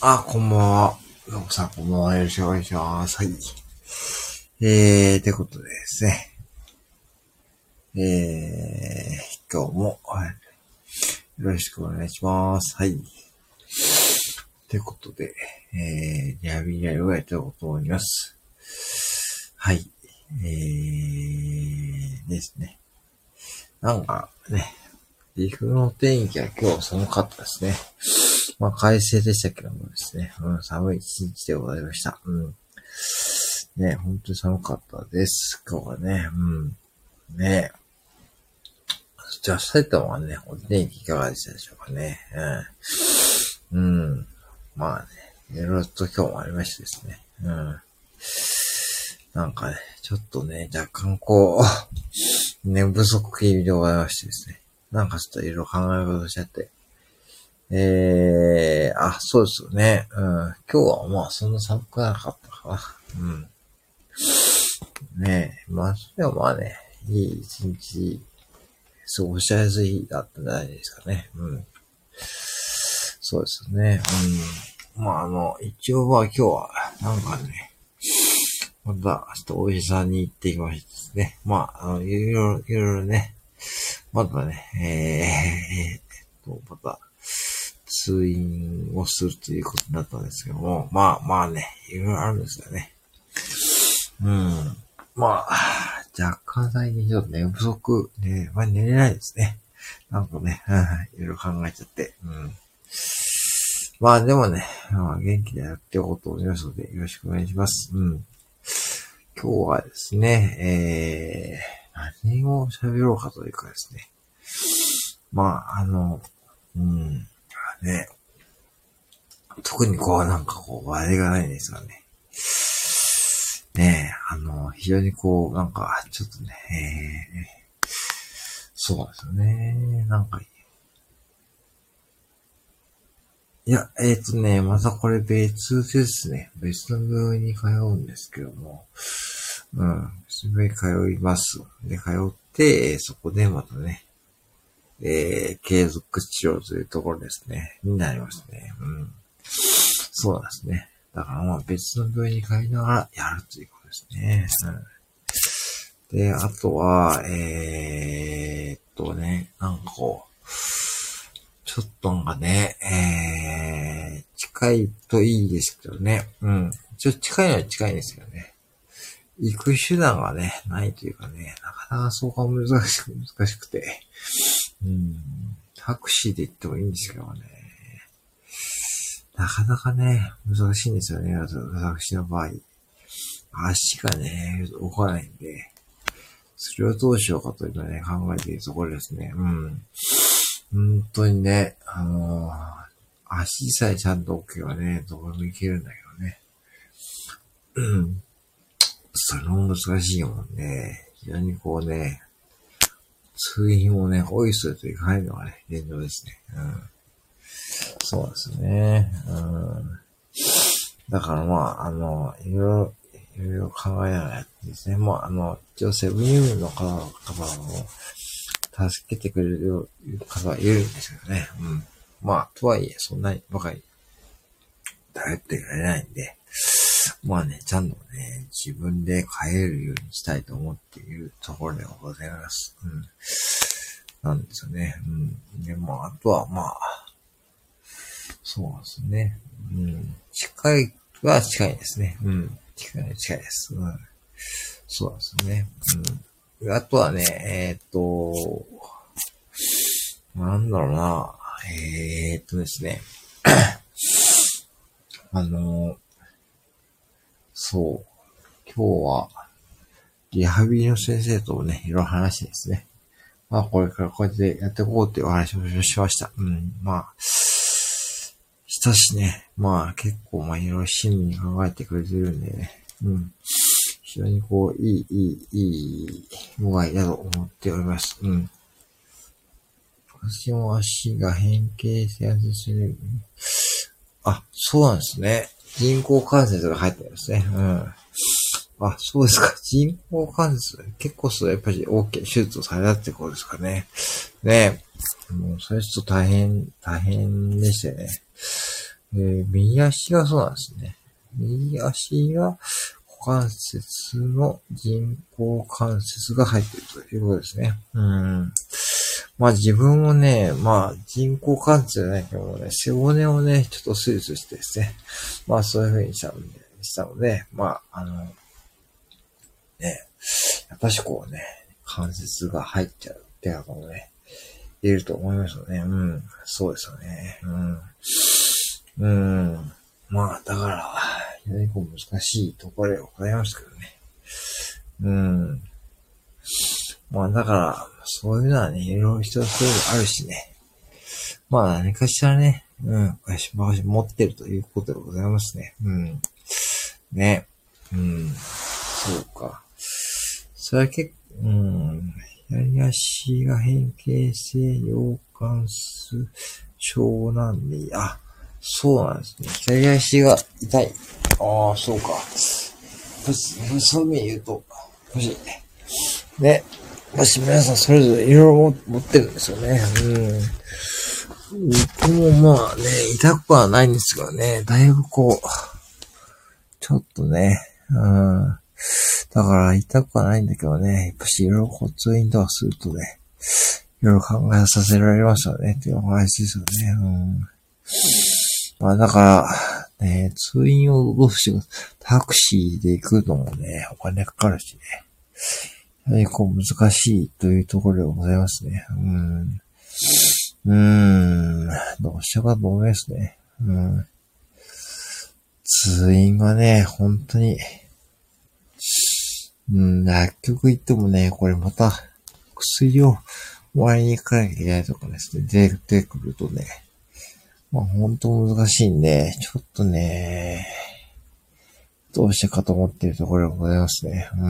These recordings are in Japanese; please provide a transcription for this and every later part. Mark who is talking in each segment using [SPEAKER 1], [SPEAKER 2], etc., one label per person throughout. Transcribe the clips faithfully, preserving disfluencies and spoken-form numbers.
[SPEAKER 1] あ、こんばんは。どうもさん、こんばんは。よろしくお願いします。はい。えー、ということでですね。えー、今日も、はい、よろしくお願いします。はい。ということで、えー、リハビリをやっていこうと思います。はい。えー、ですね。なんかね、岐阜の天気は今日寒かったですね。まあ、快晴でしたけどもですね、うん、寒い一日でございました。うん。ね、本当に寒かったです。今日はね、うん。ね。じゃあ、埼玉はね、お天気いかがでしたでしょうかね。うん。うん。まあね、いろいろと今日もありましてですね。うん。なんかね、ちょっとね、若干こう、寝不足気味でございましてですね。なんかちょっといろいろ考え事しちゃって。えー、あ、そうですよね。うん。今日はまあそんな寒くなかったかな。うん。ねえ、まあ、それはまあね、いい一日、過ごしやすい日だったんじゃないですかね。うん。そうですね。うん。まあ、あの、一応まあ今日は、なんかね、また、ちょっとお医者さんに行ってきましてですね。まあ、あの、いろいろ、いろいろね、またね、えー、えー、っと、また、通院をするということになったんですけども、まあまあね、いろいろあるんですよね。うん。まあ、若干最近ちょっと寝不足で、まあ寝れないですね。なんかね、いろいろ考えちゃって。うん。まあでもね、まあ、元気でやっていこうと思いますので、よろしくお願いします。うん。今日はですね、えー、何を喋ろうかというかですね。まあ、あの、うん、ね、特にこう、なんかこう、話題がないんですよね。ねえ、あの、非常にこう、なんか、ちょっとね、えー、そうですよね。なんか、いや、えっとね、またこれ別ですね。別の病院に通うんですけども、うん、別の病院に通います。で、通って、そこでまたね、えー、継続治療というところですね、になりますね。うん。そうなんですね。だからまあ別の病院に通いながらやるということですね。うん。で、あとは、えーっとね、なんかこう、ちょっとなんかね、えー、近いといいですけどね。うん。ちょっと近いのは近いんですけどね。行く手段がね、ないというかね、なかなかそうか難しく、難しくて。うん。タクシーで行ってもいいんですけどね。なかなかね、難しいんですよね、私の場合。足がね、動かないんで、それをどうしようかというのね、考えているところですね。うん。本当にね、あのー、足さえちゃんと置けばね、どこでも行けるんだけどね。うん。それも難しいもんね。非常にこうね、通院もね、ホイスルといかないのがね、現状ですね。うん。そうですね。うん。だからまあ、あの、いろいろ、いろいろ考えながらやってですね。まあ、あの、一応セブンイレブンの方々も、助けてくれる方はいるんですけどね。うん。まあ、とはいえ、そんなにばかり頼ってられないんで、まあね、ちゃんとね、自分で帰れるようにしたいと思っているところでございます。うん。なんですよね。うん。で、まあ、あとは、まあ、そうですね。うん。近いは近いですね。うん。近い、近いです。うん。そうですね。うん。あとはね、えーっと、なんだろうな。えーっとですね。あの、そう。今日は、リハビリの先生とね、いろいろ話してですね。まあ、これからこうやってやっていこうっていうお話をしました。うん。まあ、したしね。まあ、結構、まあ、いろいろ親身に考えてくれてるんでね。うん。非常にこう、いい、いい、いい、もがいだと思っております。うん。私も足が変形性圧する。あ、そうなんですね。人工関節が入ってるんですね。うん。あ、そうですか。人工関節。結構そう、やっぱり OK、手術をされたってことですかね。ねえ。もう、それちょっと大変、大変でしてね。 えー、右足がそうなんですね。右足が股関節の人工関節が入っているということですね。うん。まあ自分もね、まあ人工関節じゃないけどもね、背骨をね、ちょっと手術してですね。まあそういう風にしたので、したので、まああの、ね、やっぱしこうね、関節が入っちゃうっていうのもね、いると思いますよね。うん。そうですよね。うん。うん。まあ、だから、非常にこう難しいところでございますけどね。うん。まあ、だから、そういうのはね、いろいろ人それぞれあるしね。まあ、何かしらね、うん、私も持ってるということでございますね。うん。ね。うん。そうか。それは結構、うん。左足が変形性腰関節症なんで、あ、そうなんですね。左足が痛い。ああ、そうか。そういう意味で言うと、もし、ね、もし皆さんそれぞれいろいろ持ってるんですよね。うん。僕もまあね、痛くはないんですがね、だいぶこう、ちょっとね、うん。だから痛くはないんだけどね、やっぱしいろいろ骨院とかするとね、いろいろ考えさせられますよねっていうお話ですよね。うん。まあだから、ね、通院をどうしよう。タクシーで行くのもね、お金かかるしね。やはりこう難しいというところでございますね。うん。うーん。どうしようかと思いますね。うん。通院はね、本当に、うん、薬局行ってもね、これまた薬をもらいに行かなきゃいけないとかですね、出てくるとね、まあ本当難しいんで、ちょっとね、どうしてかと思っているところでございますね。うん。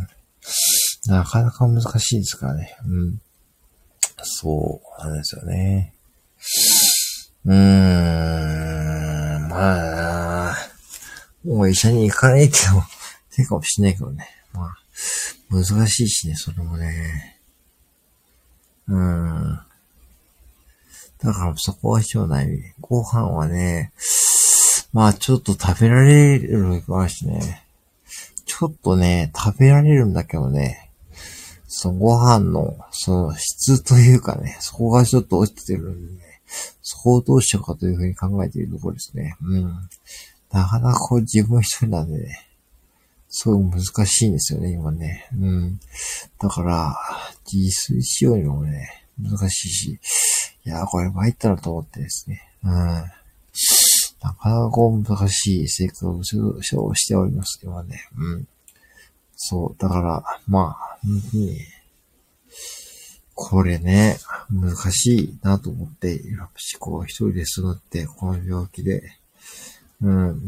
[SPEAKER 1] なかなか難しいですからね。うん。そうなんですよね。うーん。まあ、もう医者に行かないってのも手かもしれないけどね。まあ、難しいしね、それもね。うーん。だからそこは必要ない。ご飯はね、まあちょっと食べられるかしね。ちょっとね、食べられるんだけどね、そのご飯の、その質というかね、そこがちょっと落ちてるんでね、そこをどうしようかというふうに考えているところですね。うん。なかなかこう自分一人なんでね、すごい難しいんですよね、今ね。うん。だから、自炊しようにもね、難しいし、いやーこれ参ったなと思ってですね。うん。なかなかこう難しい生活をしております、今ね。うん。そう、だから、まあ、本当に、これね、難しいなと思って、やっぱしこう一人で過ごって、この病気で、うん、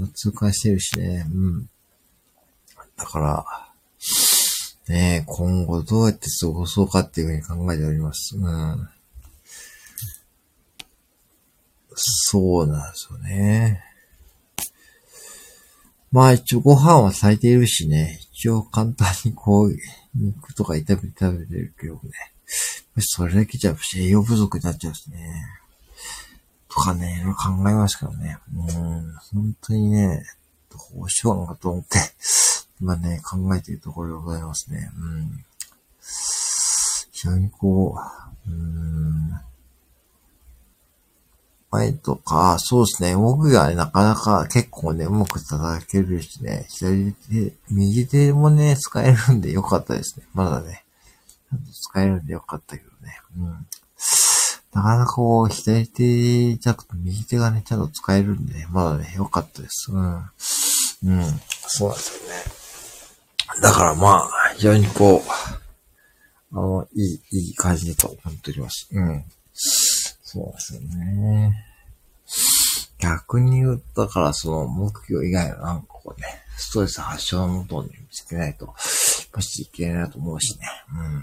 [SPEAKER 1] 痛感してるしね、うん。だから、ね、今後どうやって過ごそうかっていうふうに考えております。うん。そうなんですよね。まあ一応ご飯は炊いているしね、一応簡単にこう、肉とか炒めて食べてるけどね。それだけじゃ栄養不足になっちゃうしね。とかね、いろいろ考えますけどね。うん、本当にね、どうしようかと思って、今ね、考えているところでございますね。うん。非常にこう、うーん。前とか、そうですね、僕がね、なかなか結構ね、うまく叩けるしね、左手、右手もね、使えるんでよかったですね。まだね、使えるんでよかったけどね。うん。なかなかこう、左手じゃなくて右手がね、ちゃんと使えるんでね、まだね、よかったです。うん。うん。そうなんですよね。だからまあ、非常にこう、あの、いい、いい感じだと思っております。うん。そうですよね。逆に言うと、だからその目標以外のなんかこうね、ストレス発症のもとに見つけないと、もしいけないなと思うしね。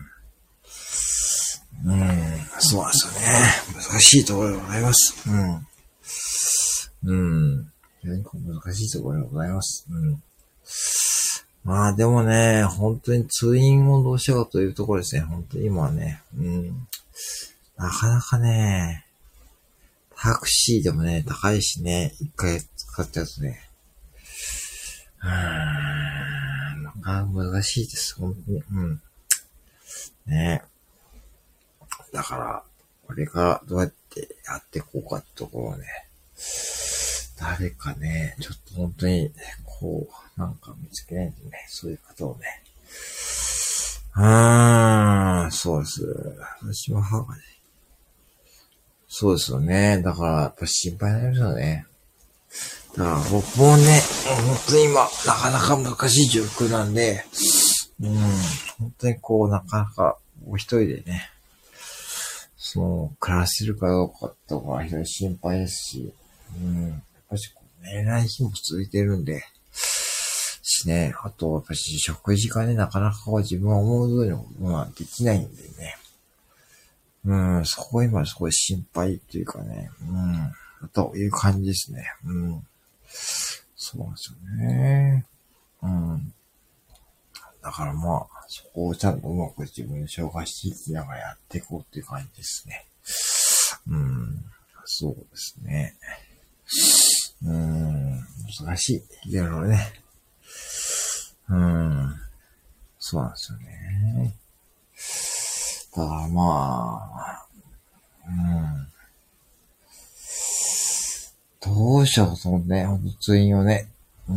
[SPEAKER 1] うん。うん、そうなんですよね。難しいところでございます。うん。うん。非常に難しいところでございます。うん。まあでもね、本当に通院をどうしようかというところですね。本当に今はね。うん。なかなかね、 タクシーでもね、高いしね、一回使っちゃうとね。うーん、なかなか難しいです、本当に。うん。ね。だから、これからどうやってやっていこうかってところをね、誰かね、ちょっと本当に、こう、なんか見つけないとね、そういう方をね。うーん、そうです。私は母がね。そうですよね。だから、やっぱ心配になりますよね。だから僕もね、本当に今、なかなか難しい状況なんで、うん、本当にこう、なかなか、お一人でね、その、暮らせるかどうかとか、非常に心配ですし、うん、やっぱしこう、寝れない日も続いてるんで、しね、あと、やっぱし食事がね、なかなか自分は思うようにもできないんでね、うん、そこが今すごい心配っていうかね、うん、という感じですね、うん。そうなんですよね。うん。だからまあ、そこをちゃんとうまく自分で消化していきながらやっていこうっていう感じですね。うん。そうですね。うん。難しい。いろいろね。うん。そうなんですよね。だからまあ、うん。どうしようと思ってね、普通にをね。うん。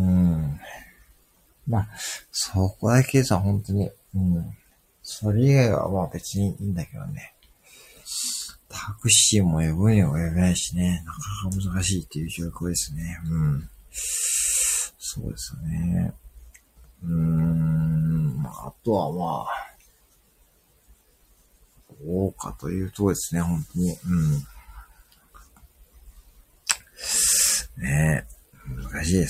[SPEAKER 1] まあ、そこだけさ、本当に、うん。それ以外はまあ別にいいんだけどね。タクシーも呼ぶにも呼べないしね。なかなか難しいっていう状況ですね。うん。そうですよね。うーん。まあ、あとはまあ、どうかというとですね、本当に。うん。ねえ。難しいです。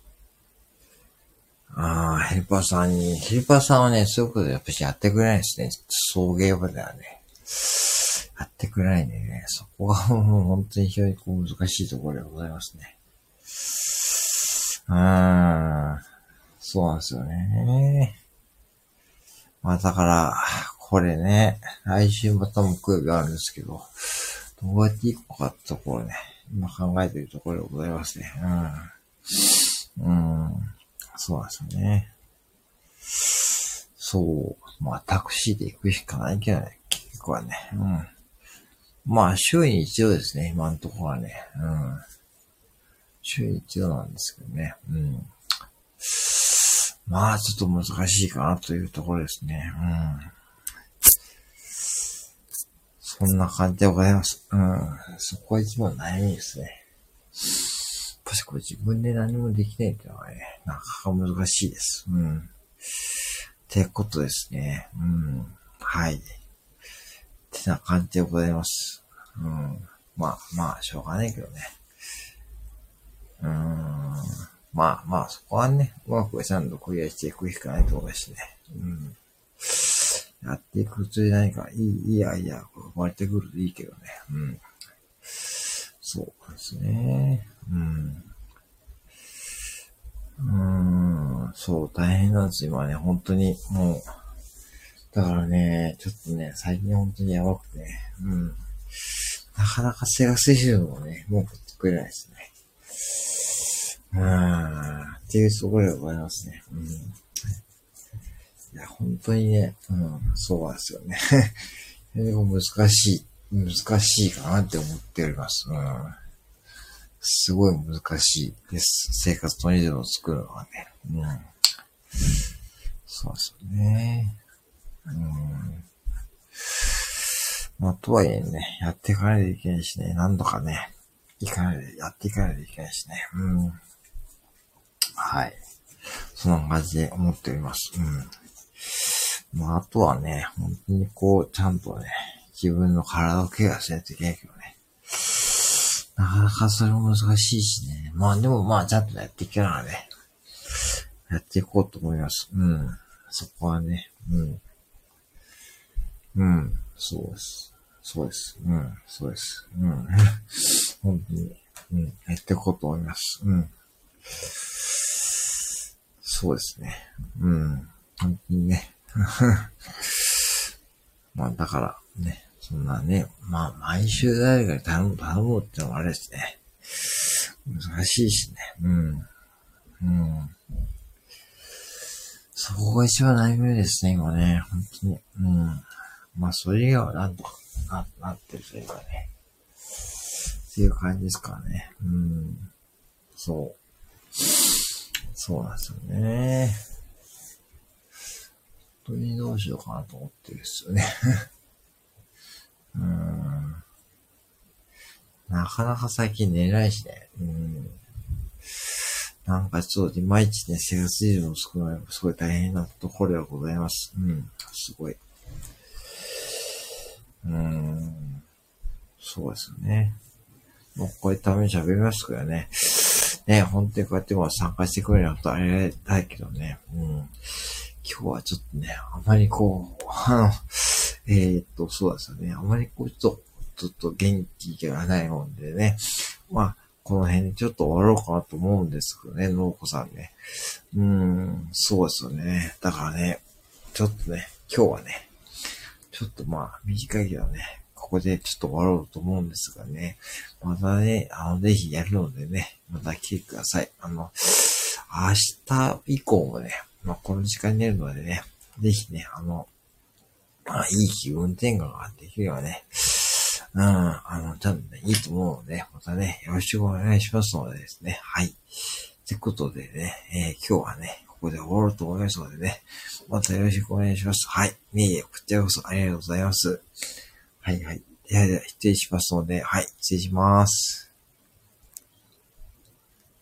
[SPEAKER 1] ああ、ヘルパーさんに、ヘルパーさんはね、そういうことやっぱしやってくれないですね。送迎場ではね。やってくれないんでね。そこがもう本当に非常にこう難しいところでございますね。うーん。そうなんですよね。まあだから、これね、来週また木曜日あるんですけど、どうやっていこうかってところね、今考えているところでございますね。うん。うん。そうなんですよね。そう。まあタクシーで行くしかないけどね、結局はね。うん。まあ週に一度ですね、今のところはね。うん。週に一度なんですけどね。うん。まあちょっと難しいかなというところですね。うん。そんな感じでございます。うん。そこが一番悩みですね。やっぱしこれ自分で何もできないっていうのはね、なかなか難しいです。うん。ってことですね。うん。はい。ってな感じでございます。うん。まあまあ、しょうがないけどね。うーん。まあまあ、そこはね、うまくちゃんとクリアしていくしかないと思うしね。うん。やっていくうちに何かいい、いいアイデアが生まれてくるといいけどね。うん。そうですね。うん。うーん。そう、大変なんですよ、今ね。本当に、もう。だからね、ちょっとね、最近本当にやばくてね。うん。なかなか生活してるのもね、もう作れないですね。うーん。っていうところでございますね。うん。いや、本当にね、うん、そうなんですよね。難しい、難しいかなって思っております。うん。すごい難しいです。生活とリズムを作るのはね。うん。そうですよね。うん。まあ、とはいえね、やっていかないといけないしね、何度かね、いかないで、やっていかないといけないしね。うん。はい。そんな感じで思っております。うん。まあ、あとはね、本当にこう、ちゃんとね、自分の体をケアしないといけないけどね。なかなかそれも難しいしね。まあでもまあちゃんとやっていけながらね、やっていこうと思います。うん。そこはね、うん。うん。そうです。そうです。うん。そうです。うん。本当に、うん。やっていこうと思います。うん。そうですね。うん。本当にね。まあだからね、 そんなね、まあ、毎週誰かに頼む、頼むってのもあれですね。難しいしね。うん。うん。そこが一番悩みですね、今ね。本当に。うん。まあ、それ以外はなんとかな、なってるというかね。っていう感じですからね。うん。そう。そうなんですよね。本当にどうしようかなと思ってるんですよね。うーん。なかなか最近寝ないしね。うん。なんかちょっといまいちね、生活リズムを作るのがすごい大変なところではございます。うん。すごい。うーん。そうですよね。もうこういうために喋りますからね。ね、本当にこうやっても参加してくれるのとありがたいけどね。うん。今日はちょっとね、あまりこう、あの、えー、っと、そうですよね。あまりこう、ちょっと、ちょっと元気がないもんでね。まあ、この辺にちょっと終わろうかなと思うんですけどね、のうこさんね。うーん、そうですよね。だからね、ちょっとね、今日はね、ちょっとまあ、短いけどね、ここでちょっと終わろうと思うんですがね。またね、あの、ぜひやるのでね、また来てください。あの、明日以降もね、まあ、この時間に寝るのでね、ぜひね、あの、まあ、いい気分転換ができればね、うん、あの、多分ね、いいと思うので、またね、よろしくお願いしますのでですね、はい。ということでね、えー、今日はね、ここで終わろうと思いますのでね、またよろしくお願いします。はい。いえいえ、こちらこそありがとうございます。はいはい。ではでは、失礼しますので、はい、失礼します。